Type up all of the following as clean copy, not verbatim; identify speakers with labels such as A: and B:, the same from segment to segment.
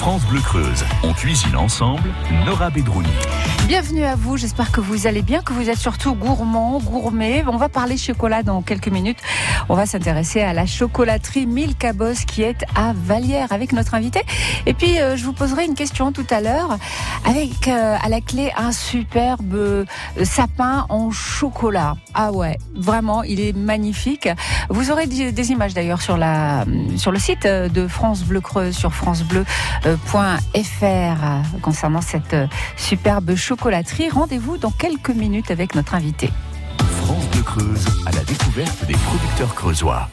A: France Bleu Creuse. On cuisine ensemble, Nora Bedrouni.
B: Bienvenue à vous, j'espère que vous allez bien, que vous êtes surtout gourmand, gourmet. On va parler chocolat dans quelques minutes. On va s'intéresser à la chocolaterie Milka Boss qui est à Vallières avec notre invité. Et puis je vous poserai une question tout à l'heure avec à la clé un superbe sapin en chocolat. Ah ouais, vraiment, il est magnifique. Vous aurez des images d'ailleurs sur le site de France Bleu Creuse, sur francebleu.fr concernant cette superbe chocolaterie. Rendez-vous dans quelques minutes avec notre invité.
A: France Bleu Creuse à la découverte des producteurs creusois.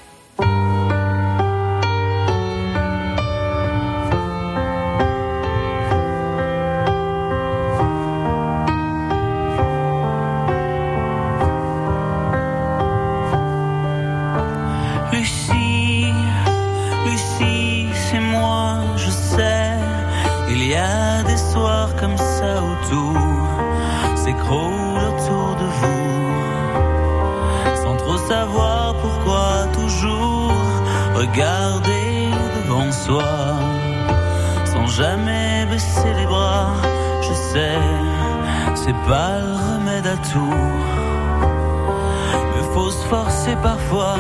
C: Lucie, c'est moi, je sais. Il y a des soirs comme ça où tout s'écroule autour de vous, sans trop savoir pourquoi, toujours regarder devant soi, sans jamais baisser les bras. Je sais, c'est pas le remède à tout, mais faut se forcer parfois.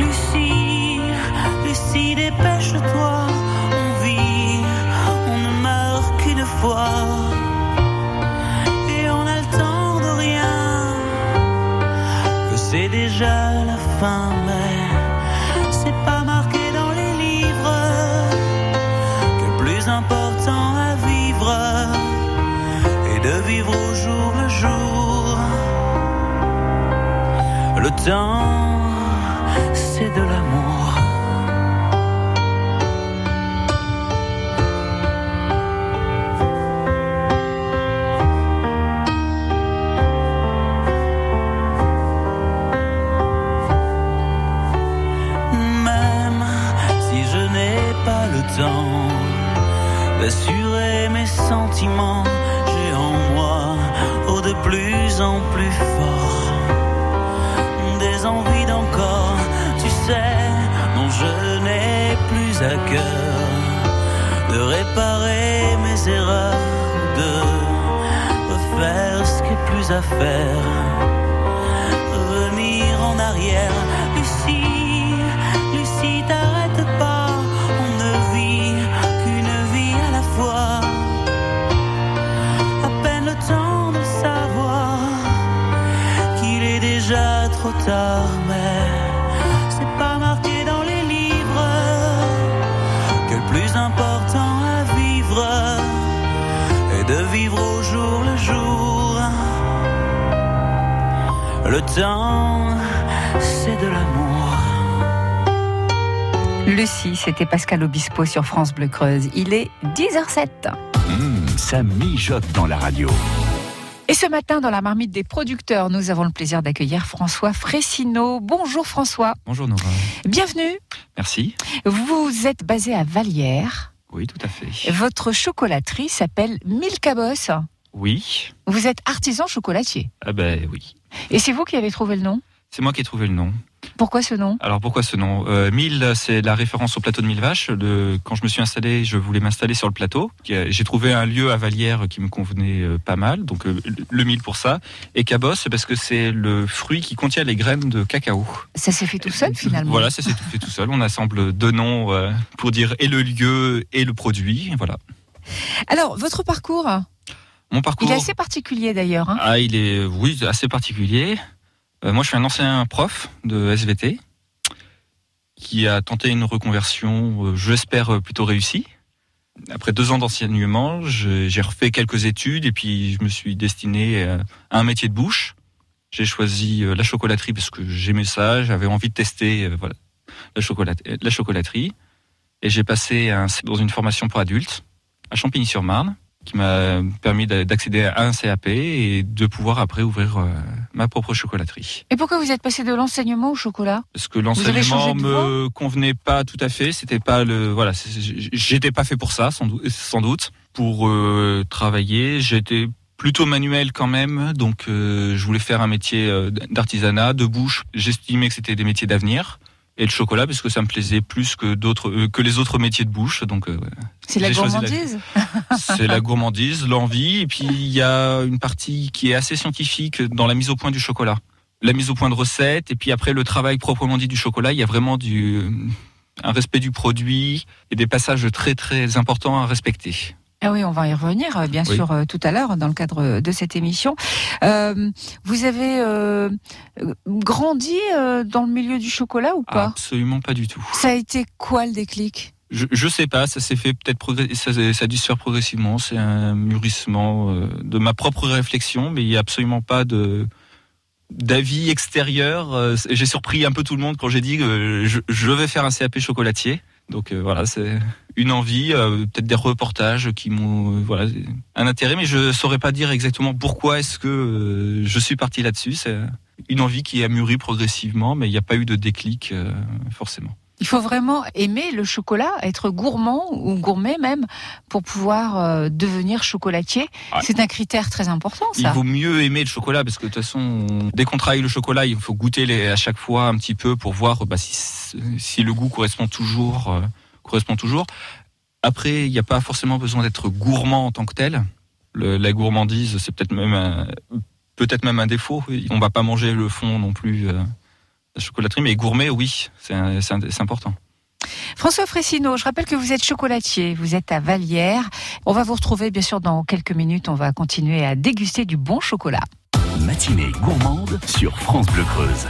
C: Lucie, dépêche-toi, on vit, on ne meurt qu'une fois, et on a le temps de rien, que c'est déjà la fin, mais c'est pas marqué dans les livres, que le plus important à vivre est de vivre au jour le jour. Le temps, c'est de l'amour. D'assurer mes sentiments, j'ai en moi, de plus en plus fort, des envies d'encore, tu sais, dont je n'ai plus à cœur, de réparer mes erreurs, de refaire ce qui est plus à faire, revenir en arrière. Lucie, t'arrête pas, on ne vit qu'une vie à la fois, à peine le temps de savoir qu'il est déjà trop tard, mais c'est pas marqué dans les livres que le plus important à vivre est de vivre au jour le jour. Le temps, c'est de l'amour.
B: Lucie, c'était Pascal Obispo sur France Bleu Creuse. Il est 10h07.
A: Ça mijote dans la radio.
B: Et ce matin, dans la marmite des producteurs, nous avons le plaisir d'accueillir François Fressineau. Bonjour François.
D: Bonjour Nora.
B: Bienvenue.
D: Merci.
B: Vous êtes basé à Vallières.
D: Oui, tout à fait.
B: Votre chocolaterie s'appelle Milka Boss.
D: Oui.
B: Vous êtes artisan chocolatier.
D: Ah ben oui.
B: Et c'est vous qui avez trouvé le nom ?
D: C'est moi qui ai trouvé le nom.
B: Pourquoi ce nom ?
D: Alors pourquoi ce nom ? 1000, c'est la référence au plateau de 1000 vaches. Quand je me suis installé, je voulais m'installer sur le plateau. J'ai trouvé un lieu à Vallières qui me convenait pas mal, donc le 1000 pour ça. Et Cabos, c'est parce que c'est le fruit qui contient les graines de cacao.
B: Ça s'est fait tout seul finalement ?
D: Voilà, ça s'est fait tout seul. On assemble deux noms pour dire et le lieu et le produit. Voilà.
B: Alors, votre parcours ?
D: Mon parcours...
B: Il est assez particulier d'ailleurs. Hein ?
D: Ah, il est, oui, assez particulier. Moi, je suis un ancien prof de SVT qui a tenté une reconversion, j'espère, plutôt réussie. Après 2 ans d'enseignement, j'ai refait quelques études et puis je me suis destiné à un métier de bouche. J'ai choisi la chocolaterie parce que j'aimais ça, j'avais envie de tester la chocolaterie. Et j'ai passé dans une formation pour adultes à Champigny-sur-Marne, qui m'a permis d'accéder à un CAP et de pouvoir après ouvrir ma propre chocolaterie.
B: Et pourquoi vous êtes passé de l'enseignement au chocolat ?
D: Parce que l'enseignement me convenait pas tout à fait. C'était pas j'étais pas fait pour ça, sans doute. Pour travailler, j'étais plutôt manuel quand même, donc je voulais faire un métier d'artisanat, de bouche. J'estimais que c'était des métiers d'avenir. Et le chocolat, parce que ça me plaisait plus que les autres métiers de bouche. Donc,
B: c'est la gourmandise.
D: C'est la gourmandise, l'envie. Et puis, il y a une partie qui est assez scientifique dans la mise au point du chocolat. La mise au point de recettes. Et puis après, le travail proprement dit du chocolat. Il y a vraiment un respect du produit et des passages très, très importants à respecter.
B: Ah oui, on va y revenir, bien sûr, tout à l'heure, dans le cadre de cette émission. Vous avez grandi dans le milieu du chocolat ou pas ?
D: Absolument pas du tout.
B: Ça a été quoi le déclic ?
D: Je sais pas, ça s'est fait peut-être ça a dû se faire progressivement. C'est un mûrissement de ma propre réflexion, mais il n'y a absolument pas d'avis extérieur. J'ai surpris un peu tout le monde quand j'ai dit que je vais faire un CAP chocolatier. Donc voilà, c'est une envie, peut-être des reportages qui m'ont un intérêt, mais je saurais pas dire exactement pourquoi est-ce que je suis parti là-dessus. C'est une envie qui a mûri progressivement, mais il n'y a pas eu de déclic forcément.
B: Il faut vraiment aimer le chocolat, être gourmand ou gourmet même, pour pouvoir devenir chocolatier. Ouais. C'est un critère très important, ça.
D: Il vaut mieux aimer le chocolat, parce que de toute façon, dès qu'on travaille le chocolat, il faut goûter à chaque fois un petit peu pour voir si le goût correspond toujours. Après, il n'y a pas forcément besoin d'être gourmand en tant que tel. La gourmandise, c'est peut-être même un défaut. On ne va pas manger le fond non plus. La chocolaterie, mais gourmet, oui, c'est important.
B: François Fressineau, je rappelle que vous êtes chocolatier, vous êtes à Vallières. On va vous retrouver bien sûr dans quelques minutes, on va continuer à déguster du bon chocolat.
A: Matinée gourmande sur France Bleu Creuse.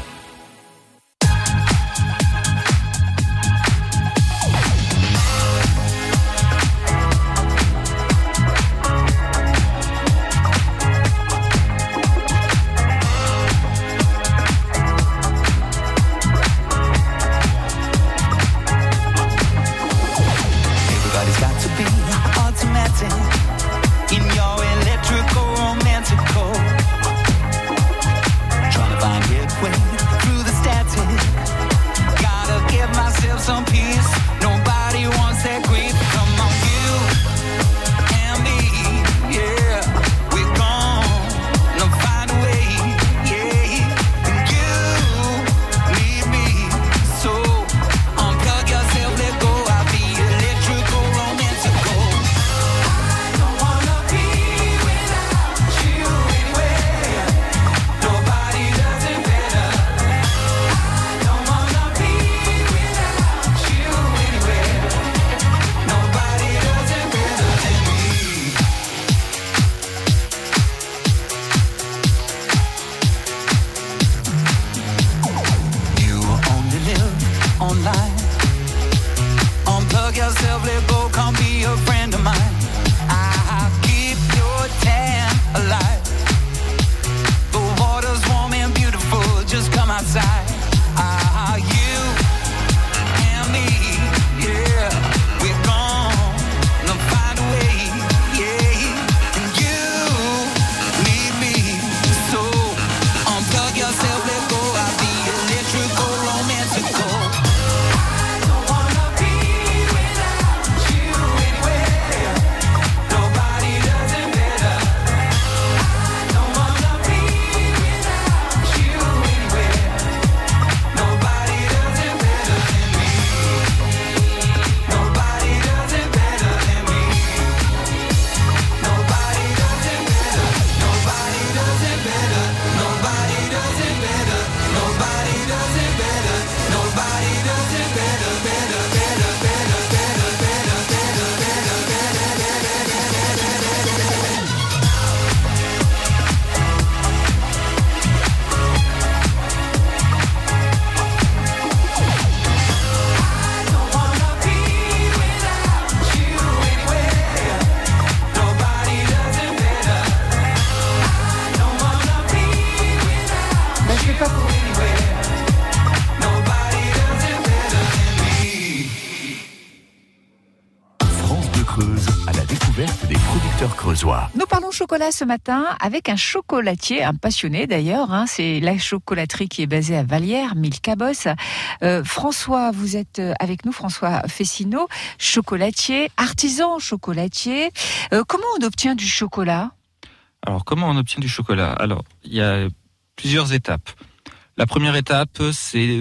B: Nous parlons chocolat ce matin avec un chocolatier, un passionné d'ailleurs. C'est la chocolaterie qui est basée à Vallières, Milka Boss. François, vous êtes avec nous, François Fressineau, chocolatier, artisan chocolatier. Comment on obtient du chocolat ?
D: Alors, comment on obtient du chocolat ? Alors, il y a plusieurs étapes. La première étape, c'est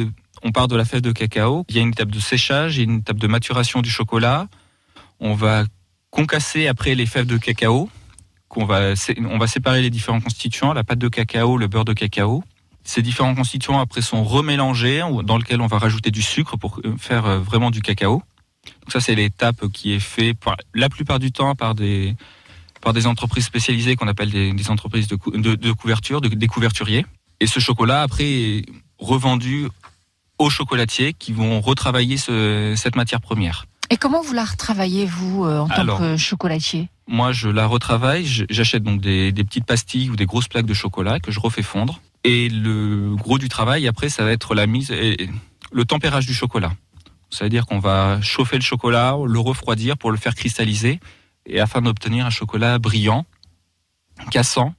D: On part de la fève de cacao. Il y a une étape de séchage et une étape de maturation du chocolat. On va concasser après les fèves de cacao. On va séparer les différents constituants, la pâte de cacao, le beurre de cacao. Ces différents constituants après sont remélangés, dans lequel on va rajouter du sucre pour faire vraiment du cacao. Donc ça, c'est l'étape qui est faite la plupart du temps par des entreprises spécialisées qu'on appelle des entreprises de couverture, des couverturiers. Et ce chocolat après est revendu aux chocolatiers qui vont retravailler cette matière première.
B: Et comment vous la retravaillez, vous, en tant que chocolatier ?
D: Moi, je la retravaille. J'achète donc des petites pastilles ou des grosses plaques de chocolat que je refais fondre. Et le gros du travail, après, ça va être la mise et le tempérage du chocolat. Ça veut dire qu'on va chauffer le chocolat, le refroidir pour le faire cristalliser, et afin d'obtenir un chocolat brillant, cassant,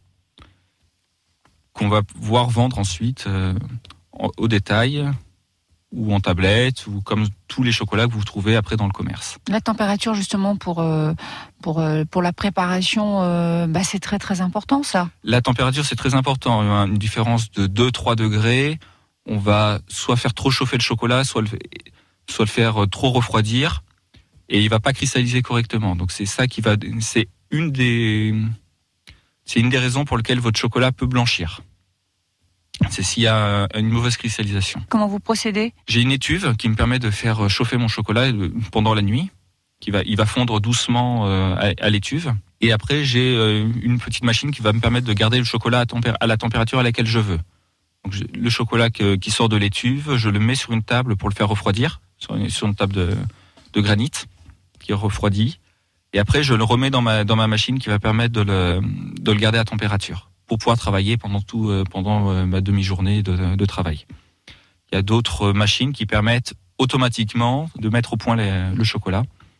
D: qu'on va pouvoir vendre ensuite au détail, ou en tablette, ou comme tous les chocolats que vous trouvez après dans le commerce.
B: La température, justement, pour la préparation, c'est très très important, ça.
D: La température, c'est très important. Il y a une différence de 2-3 degrés. On va soit faire trop chauffer le chocolat, soit le faire trop refroidir, et il va pas cristalliser correctement. Donc c'est ça c'est une des raisons pour lesquelles votre chocolat peut blanchir. C'est s'il y a une mauvaise cristallisation.
B: Comment vous procédez ?
D: J'ai une étuve qui me permet de faire chauffer mon chocolat pendant la nuit. Il va fondre doucement à l'étuve. Et après, j'ai une petite machine qui va me permettre de garder le chocolat à la température à laquelle je veux. Donc, le chocolat qui sort de l'étuve, je le mets sur une table pour le faire refroidir, sur une table de granit qui refroidit. Et après, je le remets dans ma machine qui va permettre de le garder à température, pour pouvoir travailler pendant ma demi-journée de travail. Il y a d'autres machines qui permettent automatiquement de mettre au point le chocolat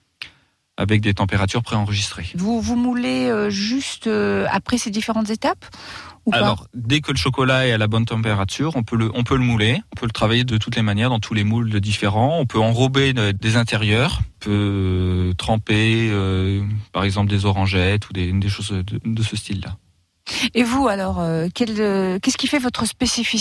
D: avec des températures préenregistrées.
B: Vous moulez juste après ces différentes étapes ou pas ?
D: Alors, dès que le chocolat est à la bonne température, on peut le mouler, on peut le travailler de toutes les manières dans tous les moules différents. On peut enrober des intérieurs, on peut tremper par exemple des orangettes ou des choses de ce style-là.
B: Et vous, alors, qu'est-ce qui fait votre spécificité ?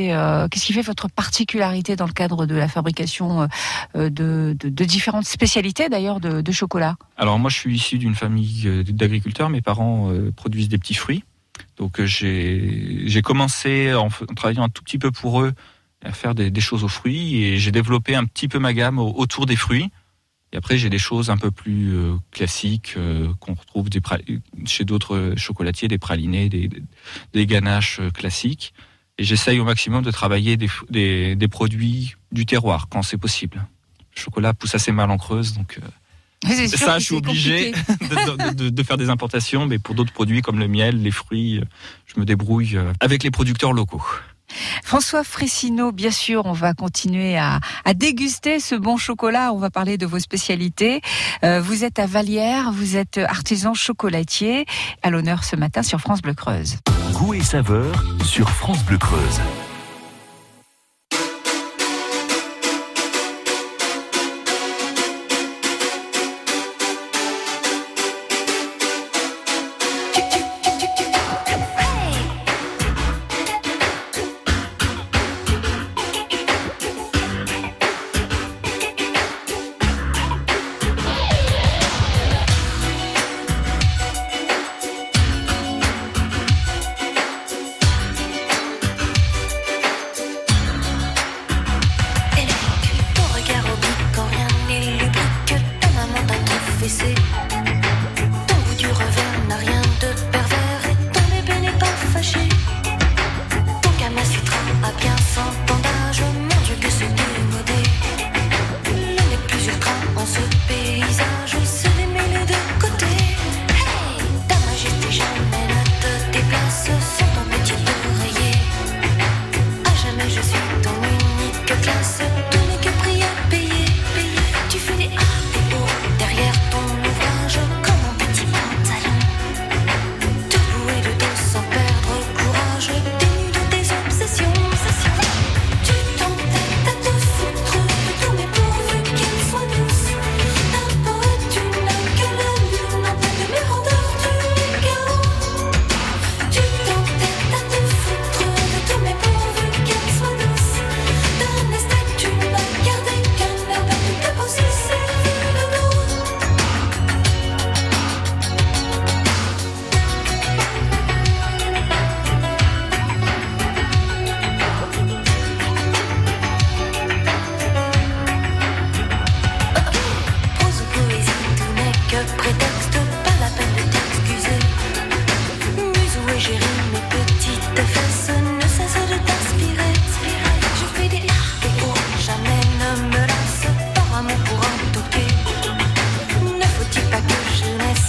B: Qu'est-ce qui fait votre particularité dans le cadre de la fabrication de différentes spécialités, d'ailleurs, de chocolat ?
D: Alors, moi, je suis issu d'une famille d'agriculteurs. Mes parents produisent des petits fruits. Donc, j'ai commencé en travaillant un tout petit peu pour eux à faire des choses aux fruits. Et j'ai développé un petit peu ma gamme autour des fruits. Et après, j'ai des choses un peu plus classiques qu'on retrouve chez d'autres chocolatiers, des pralinés, des ganaches classiques. Et j'essaye au maximum de travailler des produits du terroir quand c'est possible. Le chocolat pousse assez mal en Creuse, donc ça, je suis obligé de faire des importations. Mais pour d'autres produits comme le miel, les fruits, je me débrouille avec les producteurs locaux.
B: François Fressineau, bien sûr, on va continuer à déguster ce bon chocolat. On va parler de vos spécialités. Vous êtes à Vallières, vous êtes artisan chocolatier. À l'honneur ce matin sur France Bleu Creuse.
A: Goût et saveur sur France Bleu Creuse.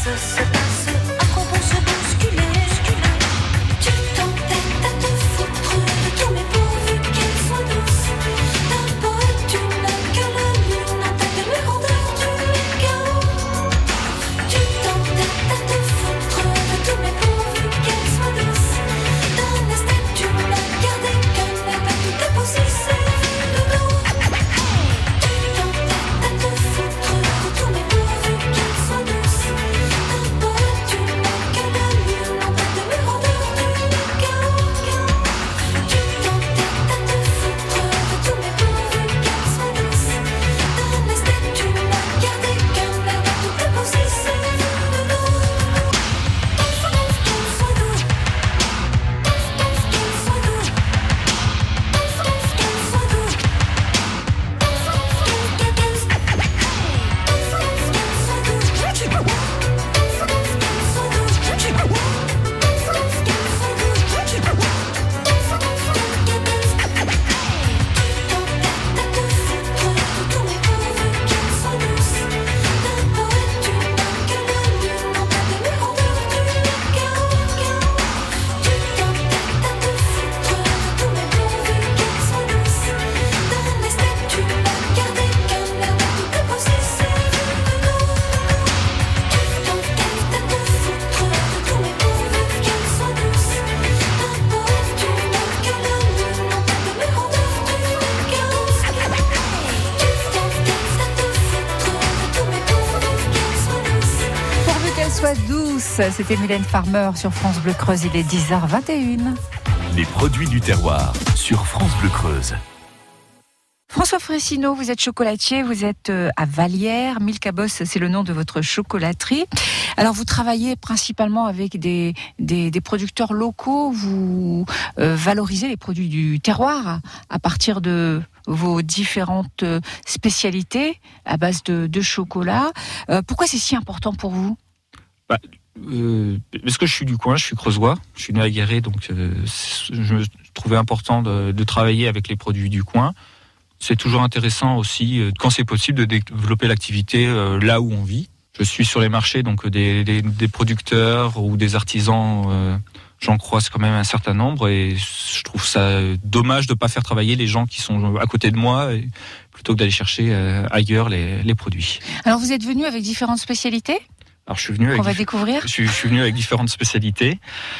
E: se passe, à quoi bon se bousculer? Tu t'entêtes à te foutre de tout, mais pourvu qu'elle soit douce. D'un poète, tu n'as que la lune en tête de mes rondeurs du chaos. Tu t'entêtes à te foutre de tout, mais pourvu qu'elle soit douce. D'un esthète, tu n'as gardé qu'un air, tout est possible, c'est de l'eau. Tu t'entêtes à te foutre de tout, mais pourvu qu'elle soit douce. D'un poète, tu n'as que la lune en tête de mes rondeurs du chaos. Tu t'entêtes à te foutre de tout, mais pourvu qu'elle soit douce. D'un esthète, tu n'as gardé qu'un air, tout est possible, c'est de l'eau. Qu'elle soit douce. Qu'elle soit douce. Qu'elle soit douce.
B: Pourvu qu'elle soit douce, c'était Mylène Farmer sur France Bleu Creuse, il est 10h21.
A: Les produits du terroir sur France Bleu Creuse.
B: François Fraissino, vous êtes chocolatier, vous êtes à Vallières. Milka Boss, c'est le nom de votre chocolaterie. Alors, vous travaillez principalement avec des producteurs locaux. Vous valorisez les produits du terroir à partir de vos différentes spécialités à base de chocolat. Pourquoi c'est si important pour vous ?
D: Parce que je suis du coin, je suis creusois, je suis né à Guéret, donc je me trouvais important de travailler avec les produits du coin. C'est toujours intéressant aussi, quand c'est possible, de développer l'activité là où on vit. Je suis sur les marchés, donc des producteurs ou des artisans, j'en croise quand même un certain nombre, et je trouve ça dommage de ne pas faire travailler les gens qui sont à côté de moi, plutôt que d'aller chercher ailleurs les produits.
B: Alors, vous êtes venu avec différentes spécialités ?
D: Alors, je suis venu
B: on va découvrir.
D: Je suis venu avec différentes spécialités.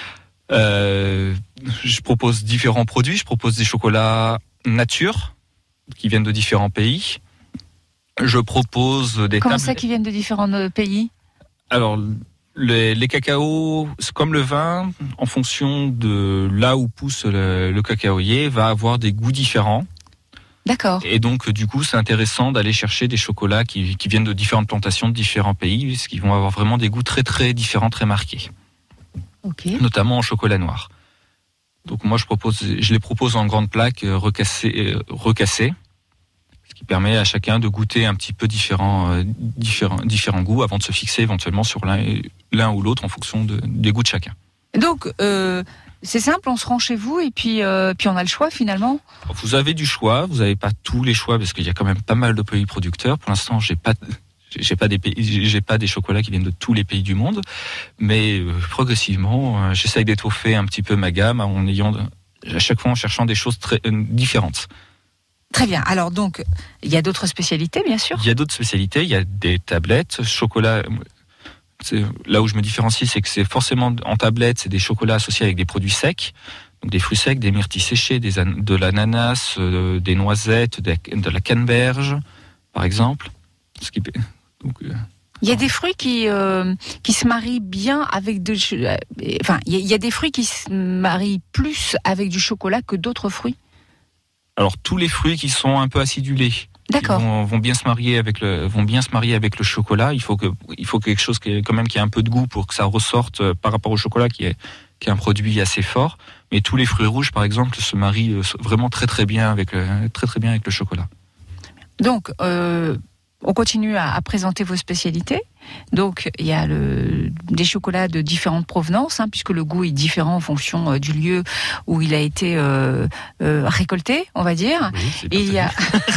D: Je propose différents produits. Je propose des chocolats nature qui viennent de différents pays. Je propose des
B: Comment ça qui viennent de différents pays ?
D: Alors, les cacaos, c'est comme le vin, en fonction de là où pousse le cacaoyer, va avoir des goûts différents.
B: D'accord.
D: Et donc, du coup, c'est intéressant d'aller chercher des chocolats qui viennent de différentes plantations de différents pays, puisqu'ils vont avoir vraiment des goûts très très différents, très marqués.
B: Ok.
D: Notamment en chocolat noir. Donc moi, je les propose en grandes plaques recassées, ce qui permet à chacun de goûter un petit peu différents goûts avant de se fixer éventuellement sur l'un ou l'autre en fonction des goûts de chacun.
B: Donc, c'est simple, on se rend chez vous et puis on a le choix finalement.
D: Vous avez du choix, vous n'avez pas tous les choix parce qu'il y a quand même pas mal de pays producteurs. Pour l'instant, j'ai pas des chocolats qui viennent de tous les pays du monde, mais progressivement, j'essaye d'étoffer un petit peu ma gamme à chaque fois en cherchant des choses très différentes.
B: Très bien. Alors donc, il y a d'autres spécialités, bien sûr.
D: Il y a d'autres spécialités. Il y a des tablettes, chocolat. Là où je me différencie, c'est que c'est forcément en tablette, c'est des chocolats associés avec des produits secs, donc des fruits secs, des myrtilles séchées, de l'ananas, des noisettes, de la canneberge, par exemple.
B: Il y a des fruits qui se marient bien avec il y a des fruits qui se marient plus avec du chocolat que d'autres fruits.
D: Alors tous les fruits qui sont un peu acidulés,
B: d'accord,
D: vont bien se marier avec le chocolat. Il faut quelque chose qui ait un peu de goût pour que ça ressorte par rapport au chocolat qui est un produit assez fort. Mais tous les fruits rouges, par exemple, se marient vraiment très très bien avec le chocolat.
B: Donc on continue à présenter vos spécialités. Donc, il y a des chocolats de différentes provenances, puisque le goût est différent en fonction du lieu où il a été récolté, on va dire.
D: Oui,
B: et il y a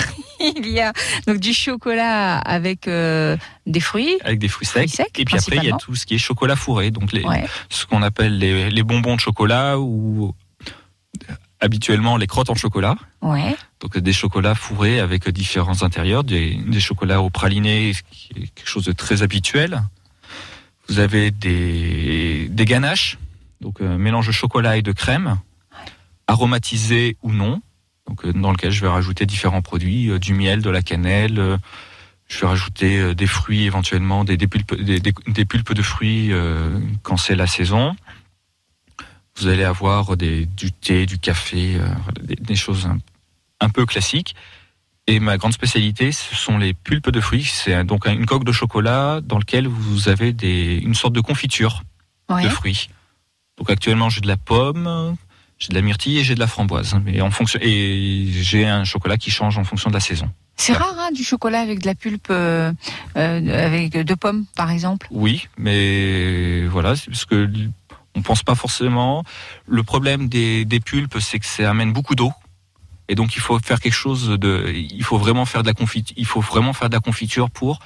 B: Il y a donc du chocolat avec des fruits.
D: Avec des fruits secs. Et puis après, il y a tout ce qui est chocolat fourré. Donc ce qu'on appelle les bonbons de chocolat ou habituellement les crottes en chocolat.
B: Ouais.
D: Donc des chocolats fourrés avec différents intérieurs, des chocolats au praliné, ce qui est quelque chose de très habituel. Vous avez des ganaches, donc mélange de chocolat et de crème, aromatisé ou non. Donc dans lequel je vais rajouter différents produits, du miel, de la cannelle. Je vais rajouter des fruits éventuellement, des pulpes de fruits quand c'est la saison. Vous allez avoir du thé, du café, des choses un peu classiques. Et ma grande spécialité, ce sont les pulpes de fruits. C'est donc une coque de chocolat dans laquelle vous avez une sorte de confiture de fruits. Donc actuellement, j'ai de la pomme, j'ai de la myrtille et j'ai de la framboise. Et j'ai un chocolat qui change en fonction de la saison.
B: C'est rare, du chocolat avec de la pulpe, avec de pommes, par exemple.
D: Oui, mais voilà, c'est parce que on pense pas forcément. Le problème des pulpes, c'est que ça amène beaucoup d'eau. Et donc il faut faire quelque chose il faut vraiment faire de la confiture pour.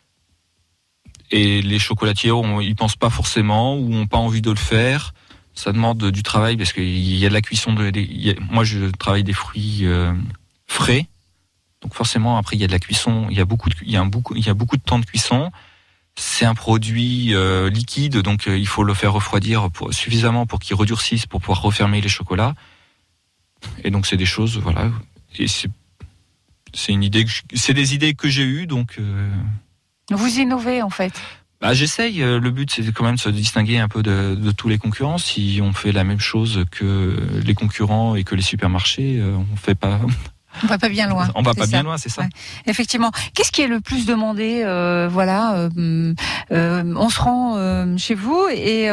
D: Et les chocolatiers, ils pensent pas forcément ou ont pas envie de le faire. Ça demande du travail parce qu'il y a de la cuisson moi je travaille des fruits frais. Donc forcément après il y a de la cuisson, il y a beaucoup de temps de cuisson. C'est un produit liquide, donc il faut le faire refroidir suffisamment pour qu'il redurcisse pour pouvoir refermer les chocolats. Et donc c'est des choses, voilà. Et c'est des idées que j'ai eues, donc.
B: Vous innovez en fait.
D: J'essaye. Le but c'est quand même de se distinguer un peu de tous les concurrents. Si on fait la même chose que les concurrents et que les supermarchés, on fait pas.
B: On va pas bien loin.
D: On va pas bien loin, c'est ça.
B: Ouais. Effectivement. Qu'est-ce qui est le plus demandé on se rend chez vous et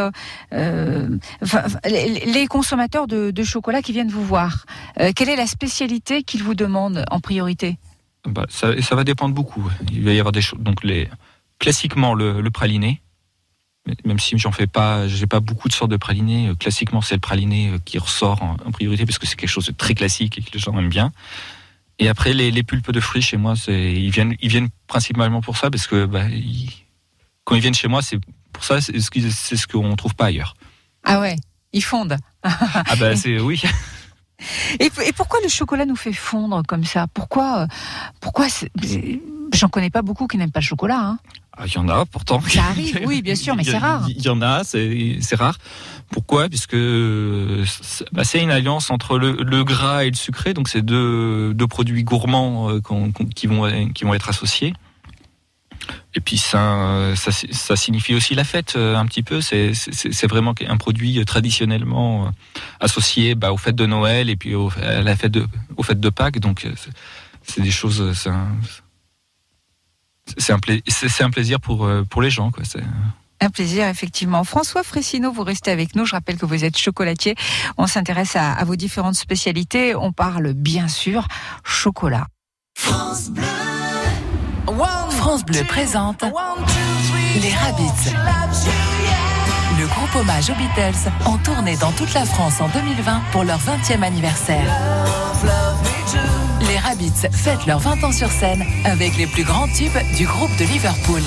B: les consommateurs de chocolat qui viennent vous voir. Quelle est la spécialité qu'ils vous demandent en priorité ?
D: Ça va dépendre beaucoup. Il va y avoir des choses. Donc classiquement le praliné. Même si j'ai pas beaucoup de sortes de pralinés. Classiquement, c'est le praliné qui ressort en priorité parce que c'est quelque chose de très classique et que les gens aiment bien. Et après, les pulpes de fruits chez moi, ils viennent principalement pour ça parce que quand ils viennent chez moi, c'est pour ça, c'est ce qu'on trouve pas ailleurs.
B: Ah ouais, ils fondent.
D: Oui.
B: Et pourquoi le chocolat nous fait fondre comme ça ? Pourquoi j'en connais pas beaucoup qui n'aiment pas le chocolat. Hein.
D: Il y en a pourtant.
B: Ça arrive, oui, bien sûr, mais c'est rare.
D: Il y en a, c'est rare. Pourquoi ? Puisque c'est une alliance entre le gras et le sucré, donc c'est deux produits gourmands qui vont être associés. Et puis ça signifie aussi la fête un petit peu. C'est vraiment un produit traditionnellement associé aux fêtes de Noël et puis aux fêtes de Pâques. Donc c'est des choses. C'est un plaisir pour les gens, quoi. C'est
B: un plaisir, effectivement. François Fressineau, vous restez avec nous. Je rappelle que vous êtes chocolatier. On s'intéresse à vos différentes spécialités. On parle, bien sûr, chocolat.
E: France Bleu.
F: France Bleu présente les Rabbits. Le groupe hommage aux Beatles en tournée dans toute la France en 2020 pour leur 20e anniversaire. Les Rabbits fêtent leurs 20 ans sur scène avec les plus grands tubes du groupe de Liverpool.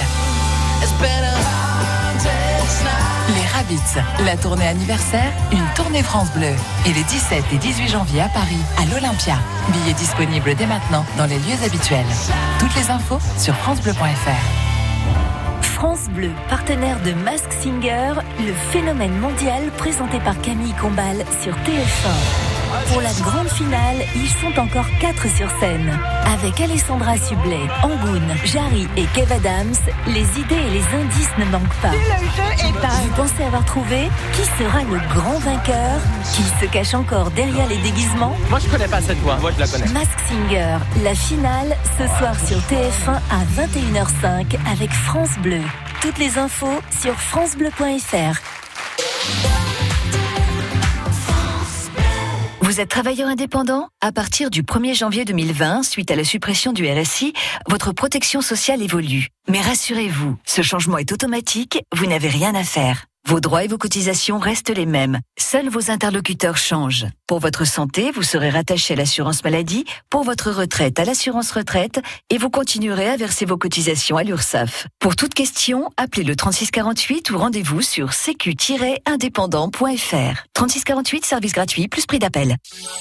F: Les Rabbits, la tournée anniversaire, une tournée France Bleu. Et les 17 et 18 janvier à Paris, à l'Olympia. Billets disponibles dès maintenant dans les lieux habituels. Toutes les infos sur francebleu.fr.
G: France Bleu, partenaire de Mask Singer, le phénomène mondial présenté par Camille Combal sur TF1. Pour la grande finale, ils sont encore 4 sur scène. Avec Alessandra Sublet, Angoun, Jarry et Kev Adams, les idées et les indices ne manquent pas. Vous pensez avoir trouvé qui sera le grand vainqueur? Qui se cache encore derrière les déguisements?
H: Moi je connais pas cette voix, moi je la connais.
G: Mask Singer, la finale, ce soir sur TF1 à 21h05 avec France Bleu. Toutes les infos sur francebleu.fr. Vous êtes travailleur indépendant ? À partir du 1er janvier 2020, suite à la suppression du RSI, votre protection sociale évolue.
I: Mais rassurez-vous, ce changement est automatique, vous n'avez rien à faire. Vos droits et vos cotisations restent les mêmes. Seuls vos interlocuteurs changent. Pour votre santé, vous serez rattaché à l'assurance maladie, pour votre retraite à l'assurance retraite, et vous continuerez à verser vos cotisations à l'URSSAF. Pour toute question, appelez le 3648 ou rendez-vous sur sécu-indépendant.fr. 3648, service gratuit, plus prix d'appel.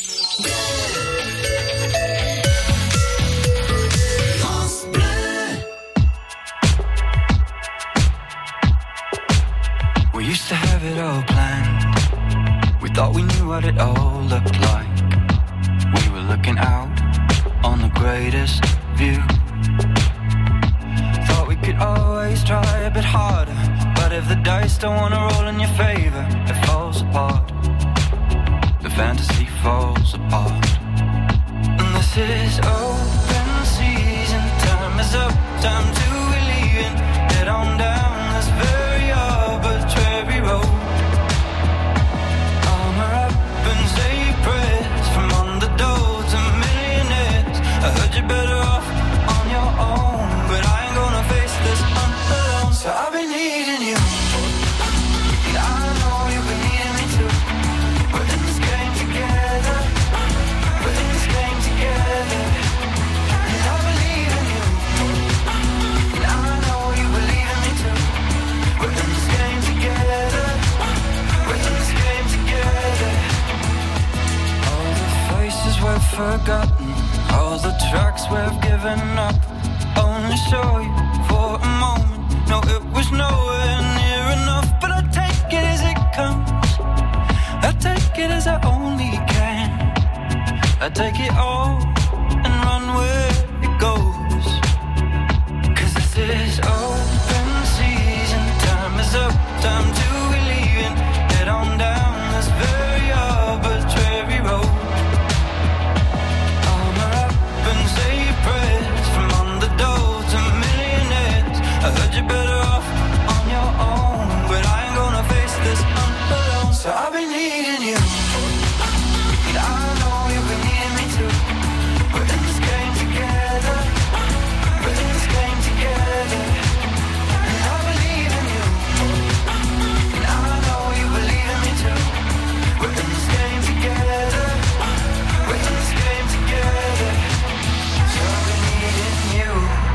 C: We used to have it all planned. We thought we knew what it all looked like. We were looking out on the greatest view. Thought we could always try a bit harder, but if the dice don't wanna roll in your favor, it falls apart. The fantasy falls apart. And this is open season. Time is up, time to be leaving. Head on down this very arbitrary road. Armor up and say prayers from underdogs and millionaires. I heard you better off on your own, but I ain't gonna face this alone. So I've been needing you, and I know you've been needing me too. We're in this game together. We're in this game together. And I believe in you, and I know you believe in me too. We're in this game together. We're in this game together. All the faces we've forgotten, all the tracks we've given up, only saw you for a moment. No, it was nowhere near enough, but I take it as it comes. I take it as I only can. I take it all and run where it goes. 'Cause this is open season. Time is up, time to be leaving. Head on down this very arbitrary road. Armor up and say prayers from underdogs and millionaires. I heard you better off on your own, but I ain't gonna face this alone. So I've been needing you, and I know you've been needing me too. We're in this game together. We're in this game together. And I believe in you, and I know you believe in me too. We're in this game together. We're in this game together. So I've been needing you.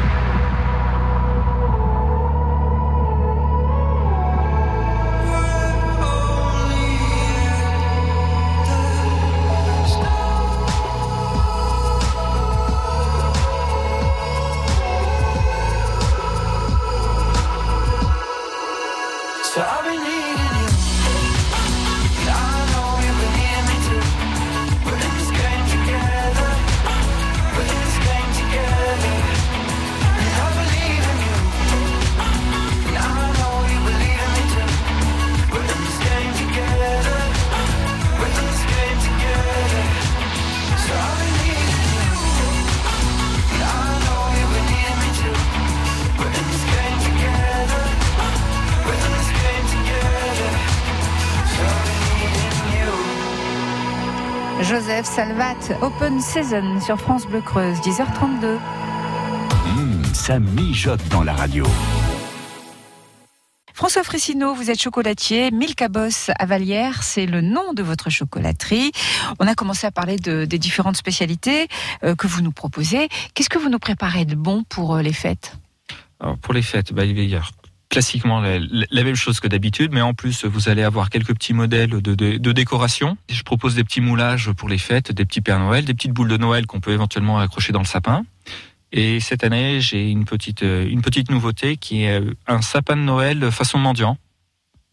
C: So I've been needing you, and I know you've been needing me too. We're in this game together. We're in this game together. And I believe in you, and I know you believe in me too. We're in this game together. We're in this game together. So I've been needing you, and I know you've been needing me too. We're in this game together. We're in this game together. So I've been needing you.
B: Joseph Salvat, Open Season sur France Bleu Creuse, 10h32.
A: Ça mijote dans la radio.
B: François Fressineau, vous êtes chocolatier, Milka Boss à Vallières, c'est le nom de votre chocolaterie. On a commencé à parler des différentes spécialités que vous nous proposez. Qu'est-ce que vous nous préparez de bon pour les fêtes ?
D: Alors pour les fêtes, il va y avoir classiquement la même chose que d'habitude, mais en plus vous allez avoir quelques petits modèles de décoration. Je propose des petits moulages pour les fêtes, des petits Pères Noël, des petites boules de Noël qu'on peut éventuellement accrocher dans le sapin. Et cette année, j'ai une petite nouveauté qui est un sapin de Noël façon mendiant.
B: C'est-à-dire ?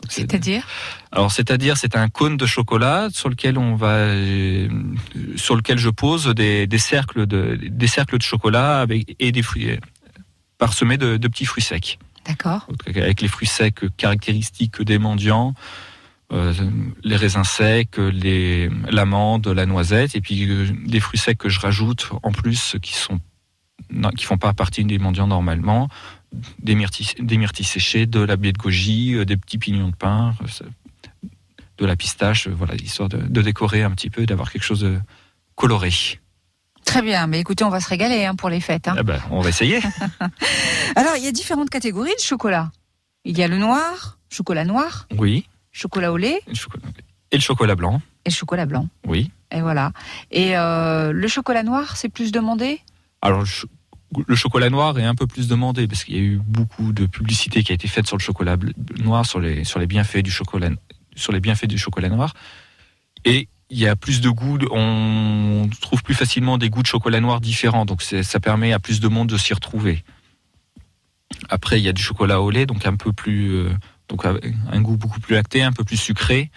D: Alors, c'est un cône de chocolat sur lequel je pose des cercles de chocolat et des fruits parsemés de petits fruits secs.
B: D'accord.
D: Avec les fruits secs caractéristiques des mendiants, les raisins secs, l'amande, la noisette, et puis des fruits secs que je rajoute en plus qui font pas partie des mendiants normalement, des myrtilles séchées, de la baie de goji, des petits pignons de pain, de la pistache, voilà, histoire de décorer un petit peu, d'avoir quelque chose de coloré.
B: Très bien, mais écoutez, on va se régaler pour les fêtes.
D: Ah ben, on va essayer.
B: Alors, il y a différentes catégories de chocolat. Il y a le noir, chocolat noir,
D: Oui.
B: chocolat au lait
D: Et le chocolat blanc.
B: et le chocolat blanc.
D: Oui.
B: Et voilà. Et le chocolat noir, c'est plus demandé ?
D: Alors, le chocolat noir est un peu plus demandé parce qu'il y a eu beaucoup de publicité qui a été faite sur le chocolat noir, sur les bienfaits du chocolat noir. Et il y a plus de goûts, on trouve plus facilement des goûts de chocolat noir différents, donc ça permet à plus de monde de s'y retrouver. Après, il y a du chocolat au lait, donc un peu plus, donc un goût beaucoup plus lacté, un peu plus sucré.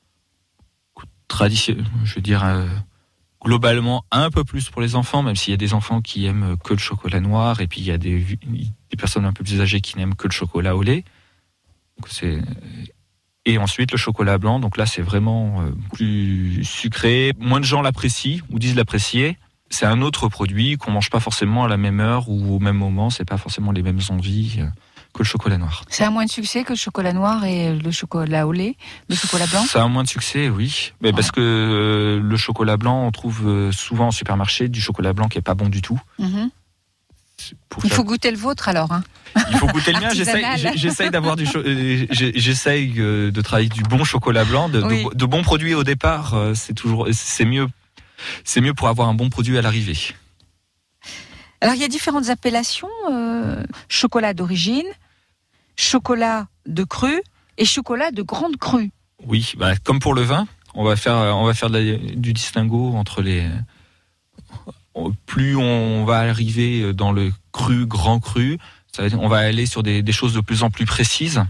D: Je veux dire, globalement un peu plus pour les enfants, même s'il y a des enfants qui aiment que le chocolat noir, et puis il y a des personnes un peu plus âgées qui n'aiment que le chocolat au lait. Donc et ensuite le chocolat blanc, donc là c'est vraiment plus sucré, moins de gens l'apprécient ou disent l'apprécier. C'est un autre produit qu'on mange pas forcément à la même heure ou au même moment, c'est pas forcément les mêmes envies que le chocolat noir.
B: C'est un moins de succès que le chocolat noir et le chocolat au lait, le chocolat blanc ?
D: Ça a moins de succès, oui. Mais parce que le chocolat blanc, on trouve souvent en supermarché du chocolat blanc qui est pas bon du tout.
B: Mm-hmm. Il faut goûter le vôtre alors.
D: Il faut goûter le mien. J'essaye d'avoir j'essaye de travailler du bon chocolat blanc, de bons produits au départ. C'est mieux pour avoir un bon produit à l'arrivée.
B: Alors il y a différentes appellations, chocolat d'origine, chocolat de cru et chocolat de grande crue.
D: Oui, comme pour le vin, on va faire du distinguo entre les. Plus on va arriver dans le cru, grand cru, on va aller sur des choses de plus en plus précises.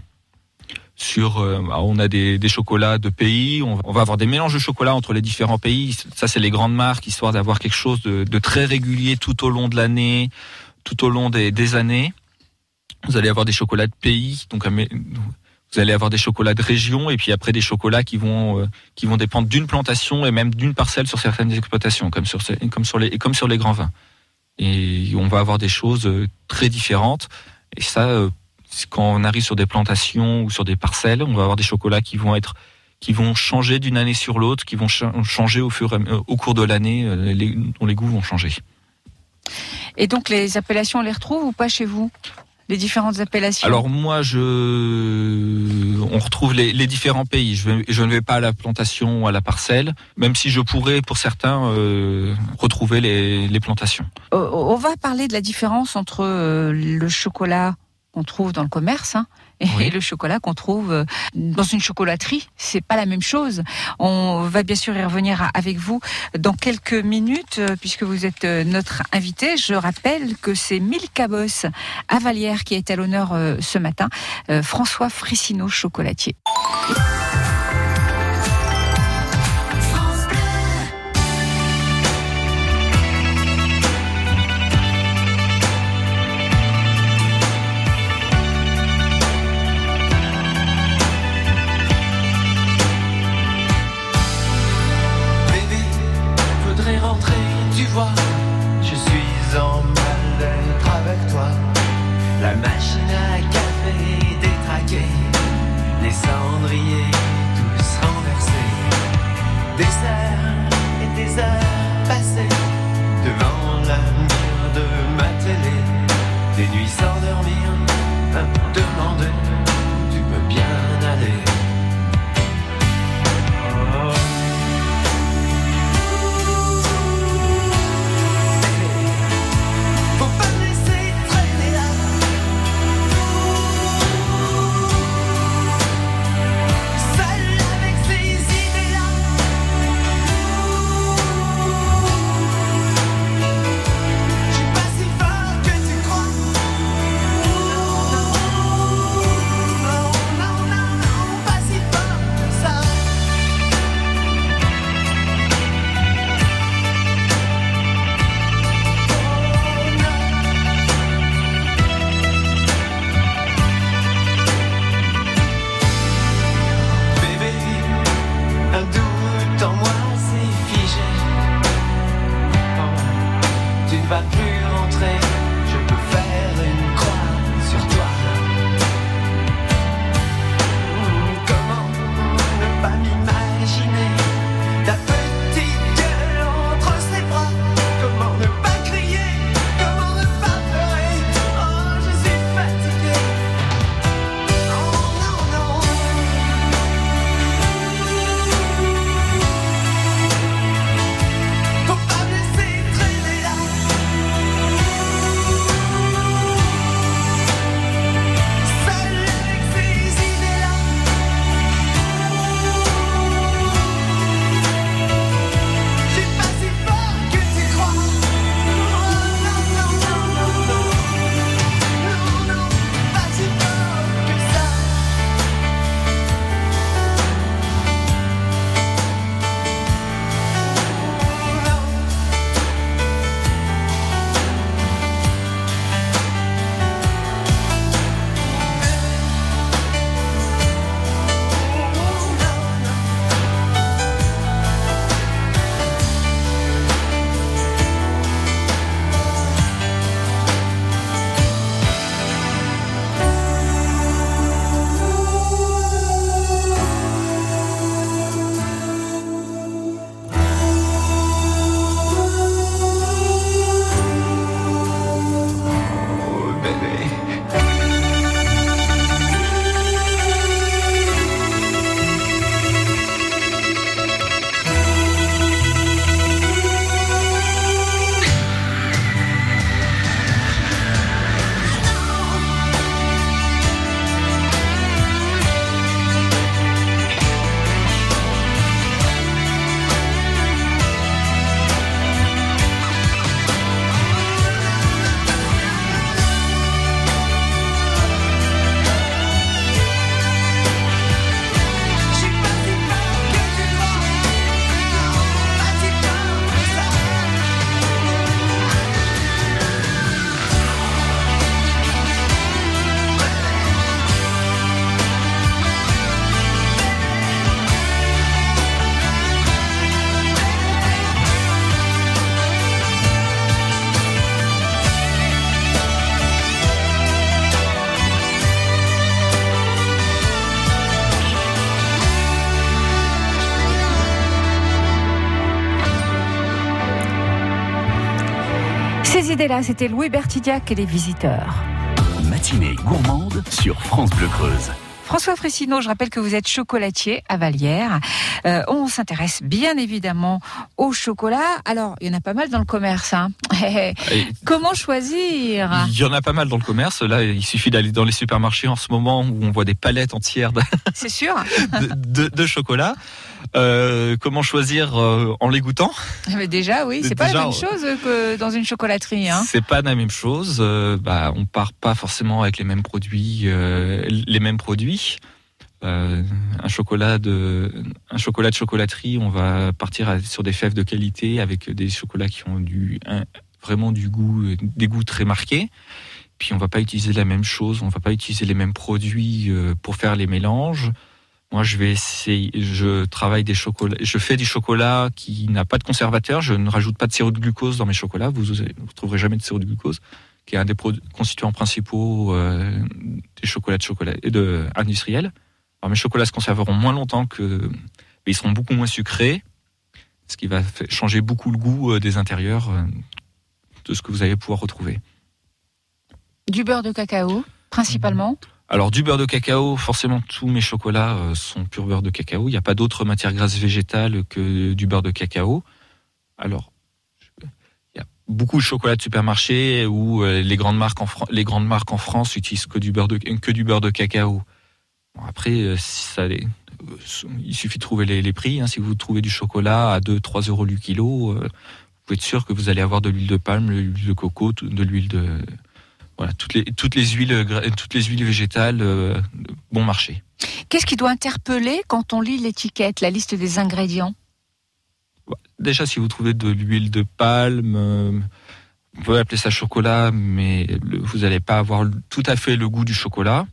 D: On a des chocolats de pays, on va avoir des mélanges de chocolats entre les différents pays. Ça, c'est les grandes marques, histoire d'avoir quelque chose de très régulier tout au long de l'année, tout au long des années. Vous allez avoir des chocolats de pays, donc vous allez avoir des chocolats de région, et puis après des chocolats qui vont dépendre d'une plantation et même d'une parcelle sur certaines exploitations, comme sur les grands vins. Et on va avoir des choses très différentes. Et ça, quand on arrive sur des plantations ou sur des parcelles, on va avoir des chocolats qui vont changer d'une année sur l'autre, qui vont changer au cours de l'année, dont les goûts vont changer.
B: Et donc les appellations, on les retrouve ou pas chez vous ? Les différentes appellations.
D: Alors moi, on retrouve les différents pays. Je ne vais pas à la plantation ou à la parcelle, même si je pourrais, pour certains, retrouver les plantations.
B: On va parler de la différence entre le chocolat qu'on trouve dans le commerce et le chocolat qu'on trouve dans une chocolaterie. C'est pas la même chose. On va bien sûr y revenir avec vous dans quelques minutes, puisque vous êtes notre invité. Je rappelle que c'est Milka Boss à Vallières qui est à l'honneur ce matin. François Fressineau, chocolatier.
J: Je suis en mal-être avec toi. La machine à café détraquée, les cendriers
B: Décidez-la, c'était Louis Bertidiac et les Visiteurs.
A: Matinée gourmande sur France Bleu Creuse.
B: François Fressineau, je rappelle que vous êtes chocolatier à Vallières. On s'intéresse bien évidemment au chocolat. Alors, il y en a pas mal dans le commerce. Hein. Comment choisir ?
D: Il y en a pas mal dans le commerce. Là, il suffit d'aller dans les supermarchés en ce moment où on voit des palettes entières
B: C'est sûr.
D: de chocolat. Comment choisir en les goûtant ?
B: Mais déjà, oui, c'est pas la même chose que dans une chocolaterie. Hein.
D: C'est pas la même chose. On part pas forcément avec les mêmes produits. Un chocolat de chocolaterie, on va partir sur des fèves de qualité avec des chocolats qui ont vraiment du goût, des goûts très marqués. Puis on va pas utiliser la même chose, on va pas utiliser les mêmes produits pour faire les mélanges. Moi, je fais du chocolat qui n'a pas de conservateur. Je ne rajoute pas de sirop de glucose dans mes chocolats. Vous trouverez jamais de sirop de glucose, qui est un des constituants principaux des chocolats industriels. Alors, mes chocolats se conserveront moins longtemps ils seront beaucoup moins sucrés, ce qui va changer beaucoup le goût des intérieurs de ce que vous allez pouvoir retrouver.
B: Du beurre de cacao, principalement.
D: Alors, du beurre de cacao, forcément, tous mes chocolats sont pur beurre de cacao. Il n'y a pas d'autre matière grasse végétale que du beurre de cacao. Alors, il y a beaucoup de chocolats de supermarché où les grandes marques en France utilisent que du beurre de cacao. Bon, après, il suffit de trouver les prix. Hein. Si vous trouvez du chocolat à 2-3 euros le kilo, vous pouvez être sûr que vous allez avoir de l'huile de palme, de l'huile de coco, de l'huile de... Voilà, toutes les huiles végétales bon marché.
B: Qu'est-ce qui doit interpeller quand on lit l'étiquette, la liste des ingrédients ?
D: Déjà, si vous trouvez de l'huile de palme, vous pouvez appeler ça chocolat, mais vous n'allez pas avoir tout à fait le goût du chocolat.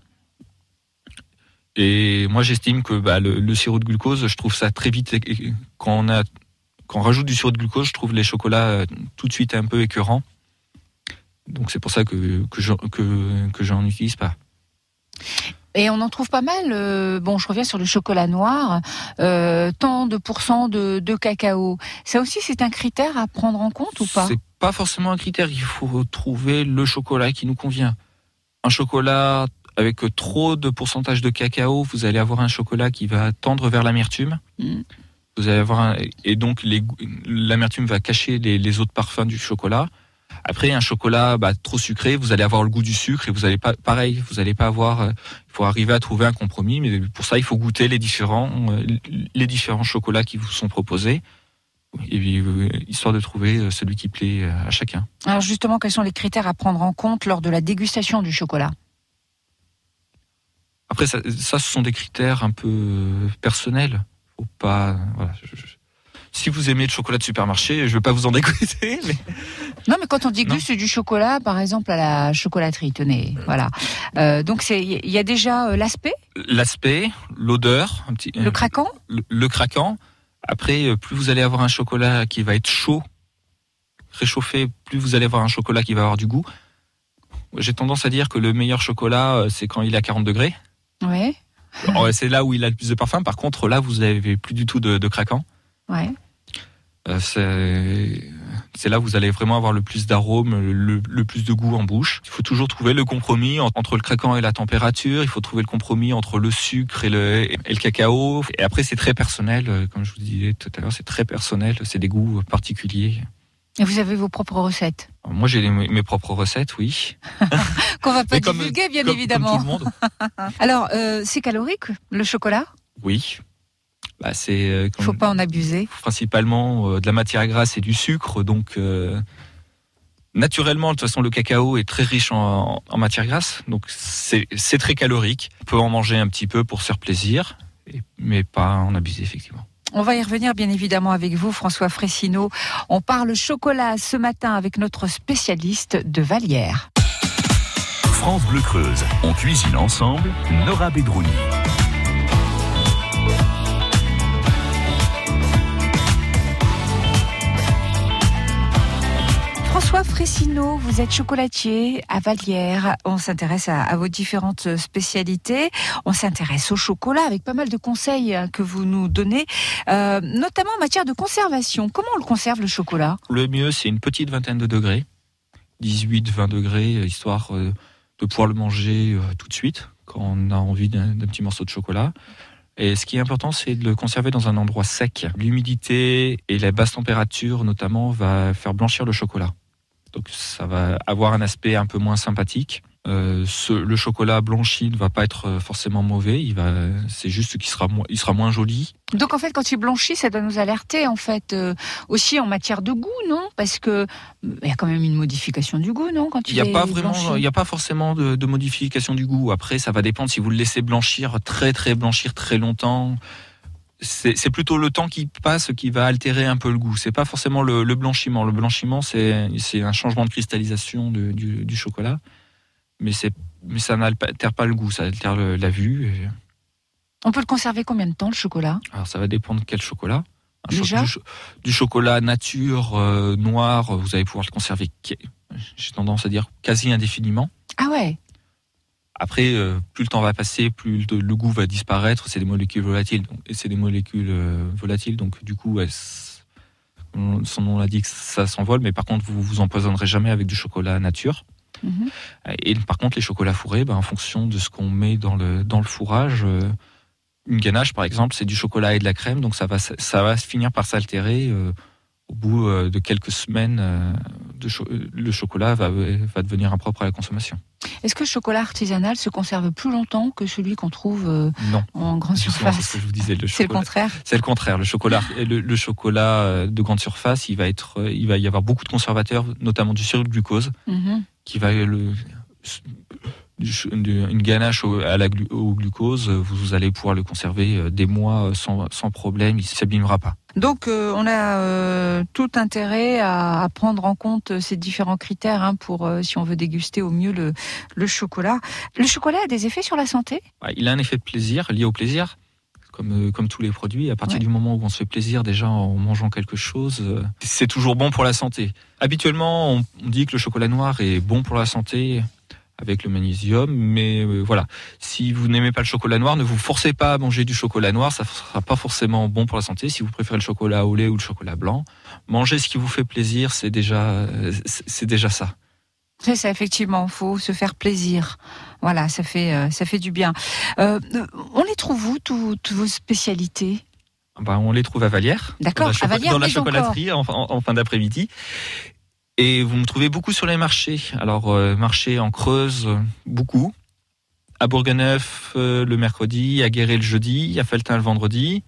D: Et moi, j'estime que le sirop de glucose, je trouve ça très vite. Quand on rajoute du sirop de glucose, je trouve les chocolats tout de suite un peu écœurants. Donc c'est pour ça que j'en utilise pas.
B: Et on en trouve pas mal. Je reviens sur le chocolat noir. Tant de pourcents de cacao. Ça aussi, c'est un critère à prendre en compte ou pas ?
D: C'est pas forcément un critère. Il faut trouver le chocolat qui nous convient. Un chocolat avec trop de pourcentage de cacao, vous allez avoir un chocolat qui va tendre vers l'amertume. Vous allez avoir et donc l'amertume va cacher les autres parfums du chocolat. Après, un chocolat trop sucré, vous allez avoir le goût du sucre et vous allez pas avoir. Il faut arriver à trouver un compromis, mais pour ça, il faut goûter les différents chocolats qui vous sont proposés, histoire de trouver celui qui plaît à chacun.
B: Alors justement, quels sont les critères à prendre en compte lors de la dégustation du chocolat ?
D: Après, ça, ce sont des critères un peu personnels. Faut pas. Voilà. Si vous aimez le chocolat de supermarché, je ne vais pas vous en dégoûter. Mais...
B: Non, mais quand on déguste du chocolat, par exemple à la chocolaterie, tenez, voilà. Donc il y a déjà l'aspect.
D: L'aspect, l'odeur,
B: le craquant.
D: Le craquant. Après, plus vous allez avoir un chocolat qui va être chaud, réchauffé, plus vous allez avoir un chocolat qui va avoir du goût. J'ai tendance à dire que le meilleur chocolat, c'est quand il est à 40 degrés.
B: Ouais.
D: C'est là où il a le plus de parfum. Par contre, là, vous n'avez plus du tout de craquant.
B: Ouais.
D: C'est là où vous allez vraiment avoir le plus d'arômes, le plus de goût en bouche. Il faut toujours trouver le compromis entre le craquant et la température. Il faut trouver le compromis entre le sucre et le cacao. Et après, c'est très personnel. Comme je vous disais tout à l'heure, c'est très personnel. C'est des goûts particuliers.
B: Et vous avez vos propres recettes ?
D: Moi, j'ai mes propres recettes, oui.
B: Qu'on va pas divulguer, bien évidemment.
D: Comme tout le monde.
B: Alors, c'est calorique, le chocolat ?
D: Oui.
B: Faut pas en abuser.
D: Principalement de la matière grasse et du sucre, donc naturellement, de toute façon, le cacao est très riche en matière grasse, donc c'est très calorique. On peut en manger un petit peu pour se faire plaisir, mais pas en abuser, effectivement.
B: On va y revenir bien évidemment avec vous, François Fressineau. On parle chocolat ce matin avec notre spécialiste de Vallières.
A: France Bleu Creuse, on cuisine ensemble, Nora Bedrouni.
B: François Fressineau, vous êtes chocolatier à Vallières. On s'intéresse à vos différentes spécialités. On s'intéresse au chocolat avec pas mal de conseils que vous nous donnez, notamment en matière de conservation. Comment on le conserve, le chocolat ?
D: Le mieux, c'est une petite vingtaine de degrés. 18-20 degrés, histoire de pouvoir le manger tout de suite quand on a envie d'un petit morceau de chocolat. Et ce qui est important, c'est de le conserver dans un endroit sec. L'humidité et la basse température, notamment, va faire blanchir le chocolat. Donc ça va avoir un aspect un peu moins sympathique. Le chocolat blanchi ne va pas être forcément mauvais. C'est juste qu'il sera moins joli.
B: Donc en fait, quand il blanchit, ça doit nous alerter en fait aussi en matière de goût, non? Parce que il y a quand même une modification du goût, non? Quand il n'y
D: a pas forcément de modification du goût. Après, ça va dépendre si vous le laissez blanchir très longtemps. C'est plutôt le temps qui passe qui va altérer un peu le goût. C'est pas forcément le blanchiment. Le blanchiment, c'est un changement de cristallisation du chocolat. Mais ça n'altère pas le goût, ça altère la vue.
B: On peut le conserver combien de temps, le chocolat?
D: Alors ça va dépendre de quel chocolat.
B: Déjà
D: Du chocolat nature, noir, vous allez pouvoir le conserver, j'ai tendance à dire, quasi indéfiniment.
B: Ah ouais.
D: Après, plus le temps va passer, plus le goût va disparaître. C'est des molécules volatiles. Donc du coup, son nom l'indique, ça s'envole. Mais par contre, vous vous empoisonnerez jamais avec du chocolat nature. Mmh. Et par contre, les chocolats fourrés, en fonction de ce qu'on met dans le fourrage, une ganache par exemple, c'est du chocolat et de la crème, donc ça va finir par s'altérer. Au bout de quelques semaines, le chocolat va devenir impropre à la consommation.
B: Est-ce que le chocolat artisanal se conserve plus longtemps que celui qu'on trouve en grande surface?
D: C'est ce que je vous disais.
B: C'est le contraire.
D: C'est le contraire. Le chocolat de grande surface, il va y avoir beaucoup de conservateurs, notamment du sirop de glucose, qui va une ganache au glucose, vous allez pouvoir le conserver des mois sans problème, il ne s'abîmera pas.
B: Donc on a tout intérêt à prendre en compte ces différents critères pour si on veut déguster au mieux le chocolat. Le chocolat a des effets sur la santé?
D: Il a un effet de plaisir, lié au plaisir, comme tous les produits. À partir du moment où on se fait plaisir déjà en mangeant quelque chose, c'est toujours bon pour la santé. Habituellement, on dit que le chocolat noir est bon pour la santé avec le magnésium, mais voilà. Si vous n'aimez pas le chocolat noir, ne vous forcez pas à manger du chocolat noir, ça ne sera pas forcément bon pour la santé. Si vous préférez le chocolat au lait ou le chocolat blanc, mangez ce qui vous fait plaisir, c'est déjà ça.
B: C'est ça, effectivement, il faut se faire plaisir. Voilà, ça fait du bien. On les trouve où, toutes vos spécialités?
D: On les trouve à Vallières.
B: D'accord, à Vallières,
D: dans la chocolaterie en fin d'après-midi. Et vous me trouvez beaucoup sur les marchés. Alors, marché en Creuse, beaucoup. À Bourganeuf, le mercredi. À Guéret, le jeudi. À Felletin, le vendredi.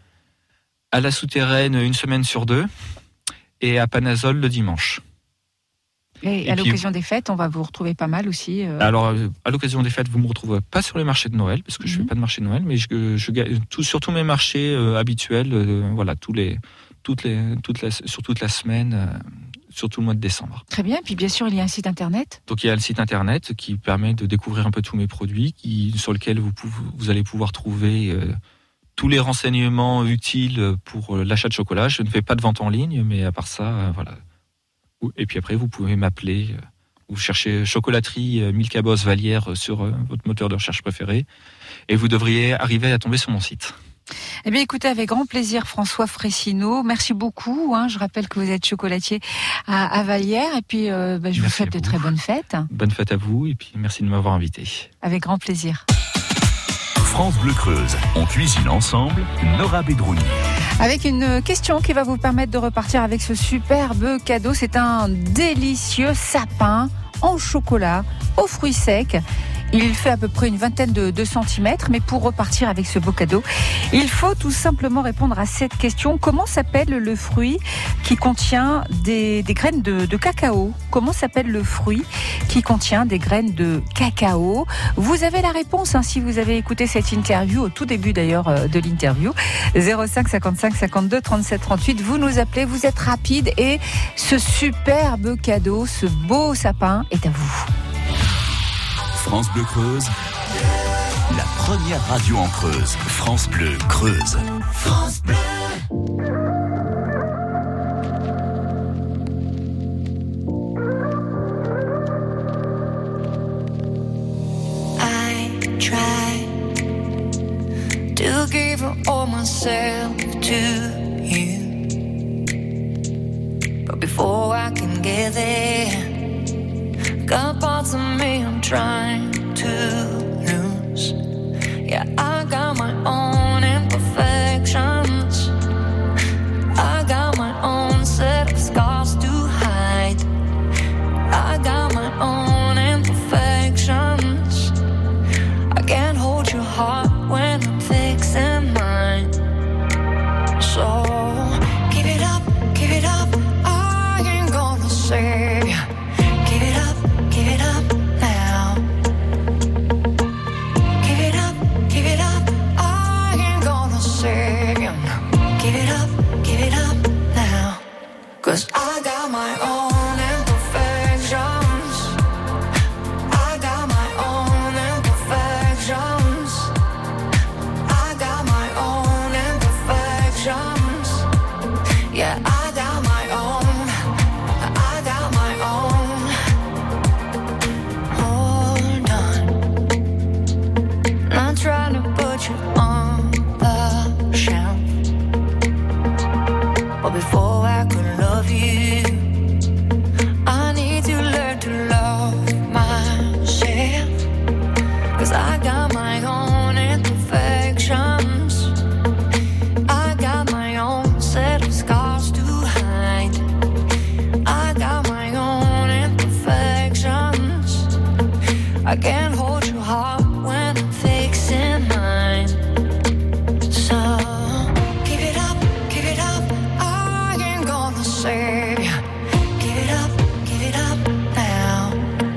D: À la Souterraine, une semaine sur 2. Et à Panazol, le dimanche.
B: Et à l'occasion des fêtes, on va vous retrouver pas mal aussi.
D: Alors, à l'occasion des fêtes, vous me retrouvez pas sur les marchés de Noël, parce que je fais pas de marché de Noël, mais sur tous mes marchés habituels, voilà, sur toute la semaine, sur tout le mois de décembre.
B: Très bien. Puis bien sûr, il y a un site internet.
D: Donc il y a le site internet qui permet de découvrir un peu tous mes produits, sur lequel vous allez pouvoir trouver tous les renseignements utiles pour l'achat de chocolat. Je ne fais pas de vente en ligne, mais à part ça, voilà. Et puis après, vous pouvez m'appeler. Vous cherchez chocolaterie Milka Boss Vallières sur votre moteur de recherche préféré, et vous devriez arriver à tomber sur mon site.
B: Eh bien, écoutez, avec grand plaisir, François Fressineau. Merci beaucoup. Je rappelle que vous êtes chocolatier à Vallières. Et puis, je vous souhaite de très bonnes fêtes.
D: Bonne fête à vous, et puis merci de m'avoir invité.
B: Avec grand plaisir.
A: France Bleu Creuse, on cuisine ensemble, Nora Bedrouni.
B: Avec une question qui va vous permettre de repartir avec ce superbe cadeau. C'est un délicieux sapin en chocolat aux fruits secs. Il fait à peu près une vingtaine de centimètres, mais pour repartir avec ce beau cadeau, il faut tout simplement répondre à cette question. Comment s'appelle le fruit qui contient des graines de cacao? Comment s'appelle le fruit qui contient des graines de cacao? Vous avez la réponse si vous avez écouté cette interview, au tout début d'ailleurs de l'interview. 05 55 52 37 38. Vous nous appelez, vous êtes rapide et ce superbe cadeau, ce beau sapin est à vous.
A: France Bleu Creuse, la première radio en Creuse. France Bleu Creuse. France Bleu.
E: I try to give all myself to you, but before I can get there, Got parts of me I'm trying to lose. Yeah, I got my own imperfections. I got my own set of scars to hide. I got my own imperfections. I can't hold your heart when I'm fixing mine. So give it up, I ain't gonna save you. Give it up now. Give it up, I ain't gonna save you. Give it up now. 'Cause I got my own imperfections. I got my own imperfections. I got my own imperfections. Yeah, I got my own. I got my own. Hold on. Not trying to put you on the shelf. But before I could love you, I need to learn to love myself. 'Cause I got my own imperfections. I got my own set of scars to hide. I got my own imperfections. I can't hold your heart when I'm fixing mine. So give it up, I ain't gonna save you. Give it up now.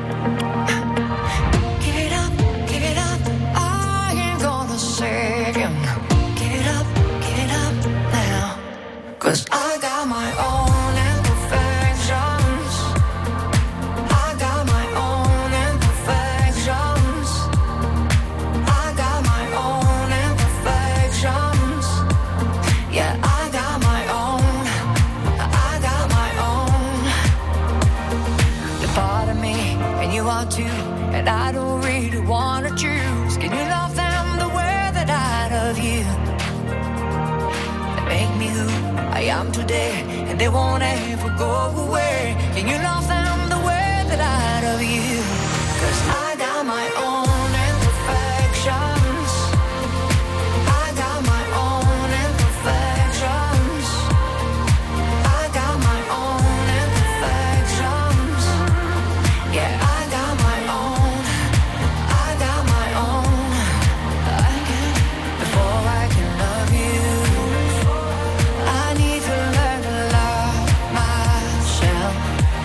E: Give it up, I ain't gonna save you. Give it up now. 'Cause I got my own imperfections. I got my own imperfections. I got my own imperfections. Yeah, I got my own. I got my own. You're part of me, and you are too. And I don't really wanna choose. Can you love them the way that I love you? They make me who I am today, and they won't ever go away. Can you love them the way that I love you? 'Cause I got my own imperfections. I got my own imperfections. I got my own imperfections. Yeah, I got my own. I got my own. Before I can love you, I need to learn to love myself.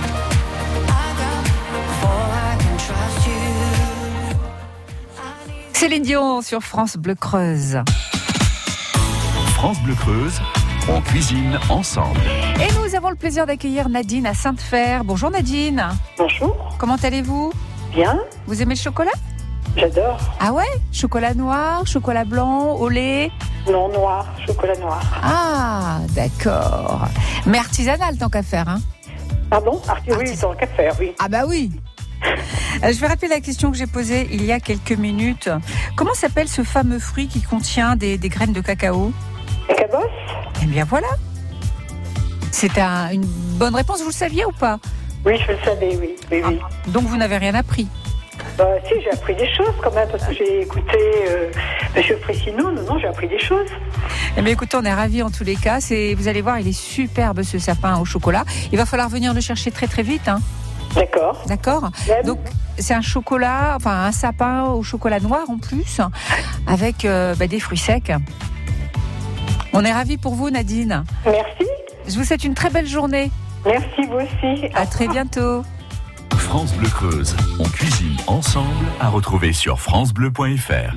E: Before I can trust you.
B: Céline Dion sur France Bleu Creuse.
A: France Bleu Creuse, on cuisine ensemble.
B: Et nous avons le plaisir d'accueillir Nadine à Sainte-Fère. Bonjour Nadine.
K: Bonjour.
B: Comment allez-vous?
K: Bien.
B: Vous aimez le chocolat?
K: J'adore.
B: Ah ouais? Chocolat noir, chocolat blanc, au lait?
K: Non, noir, chocolat noir.
B: Ah, d'accord. Mais artisanal tant qu'à faire, hein?
K: Pardon? Oui, tant qu'à faire, oui.
B: Ah bah oui. Je vais rappeler la question que j'ai posée il y a quelques minutes. Comment s'appelle ce fameux fruit qui contient des graines de cacao?
K: La cabosse?
B: Eh bien voilà. C'est une bonne réponse, vous le saviez ou pas?
K: Oui, je le savais, oui. Oui.
B: Donc vous n'avez rien appris?
K: Si, j'ai appris des choses quand même, parce que j'ai écouté M. Fressineau. Non, j'ai appris des choses.
B: Eh bien écoutez, on est ravis en tous les cas. Vous allez voir, il est superbe ce sapin au chocolat. Il va falloir venir le chercher très très vite, hein. D'accord. Donc c'est un chocolat, enfin un sapin au chocolat noir en plus, avec des fruits secs. On est ravis pour vous, Nadine.
K: Merci.
B: Je vous souhaite une très belle journée.
K: Merci, vous aussi.
B: À très bientôt.
A: France Bleu Creuse, on cuisine ensemble, à retrouver sur francebleu.fr.